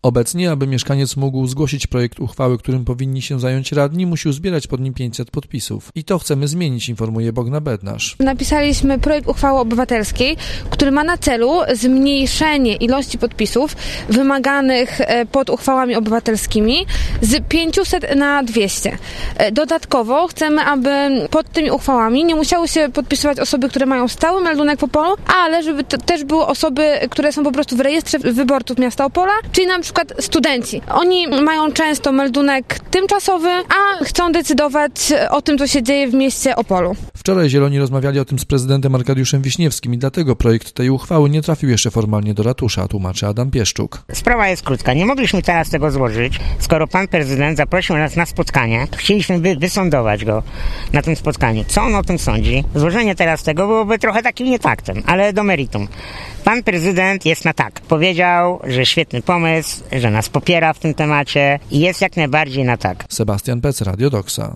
Obecnie, aby mieszkaniec mógł zgłosić projekt uchwały, którym powinni się zająć radni, musi uzbierać pod nim 500 podpisów. I to chcemy zmienić, informuje Bogna Bednarz. Napisaliśmy projekt uchwały obywatelskiej, który ma na celu zmniejszenie ilości podpisów wymaganych pod uchwałami obywatelskimi z 500 na 200. Dodatkowo chcemy, aby pod tymi uchwałami nie musiały się podpisywać osoby, które mają stały meldunek w Opolu, ale żeby to też były osoby, które są po prostu w rejestrze wyborców miasta Opola, czyli na przykład studenci. Oni mają często meldunek tymczasowy, a chcą decydować o tym, co się dzieje w mieście Opolu. Wczoraj Zieloni rozmawiali o tym z prezydentem Arkadiuszem Wiśniewskim i dlatego projekt tej uchwały nie trafił jeszcze formalnie do ratusza, tłumaczy Adam Pieszczuk. Sprawa jest krótka. Nie mogliśmy teraz tego złożyć, skoro pan prezydent zaprosił nas na spotkanie. Chcieliśmy wysądować go na tym spotkaniu. Co on o tym sądzi? Złożenie teraz tego byłoby trochę takim nietaktem, ale do meritum. Pan prezydent jest na tak. Powiedział, że świetny pomysł, że nas popiera w tym temacie i jest jak najbardziej na tak. Sebastian Pec, Radio Doksa.